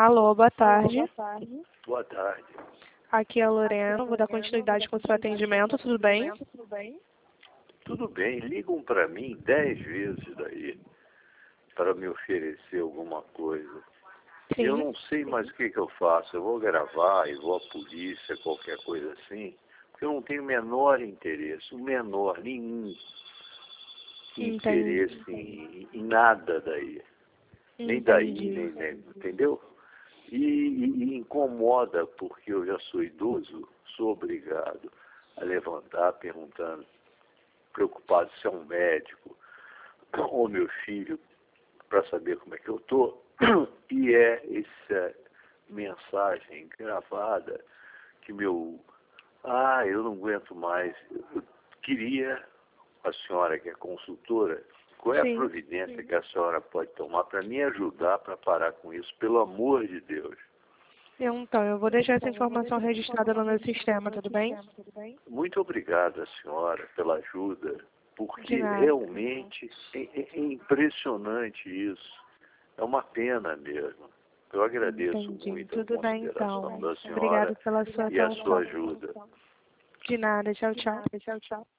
Alô, boa tarde. Boa tarde. Aqui é a Lorena, vou dar continuidade com o seu atendimento, tudo bem? Tudo bem, ligam para mim 10 vezes daí para me oferecer alguma coisa. E eu não sei mais o que eu faço. Eu vou gravar e vou à polícia, qualquer coisa assim, porque eu não tenho o menor interesse, nenhum interesse em nada daí. Nem daí, nem, entendeu? E incomoda, porque eu já sou idoso, sou obrigado a levantar perguntando, preocupado se é um médico ou meu filho, para saber como é que eu estou. E é essa mensagem gravada que eu não aguento mais. Eu queria, a senhora que é consultora, qual é a providência que a senhora pode tomar para me ajudar para parar com isso, pelo amor de Deus? Então, eu vou deixar essa informação registrada no meu sistema, tudo bem? Muito obrigado, senhora, pela ajuda, porque realmente é impressionante isso. É uma pena mesmo. Eu agradeço muito a consideração da senhora Obrigada pela sua e a atenção. sua ajuda. De nada, tchau, tchau.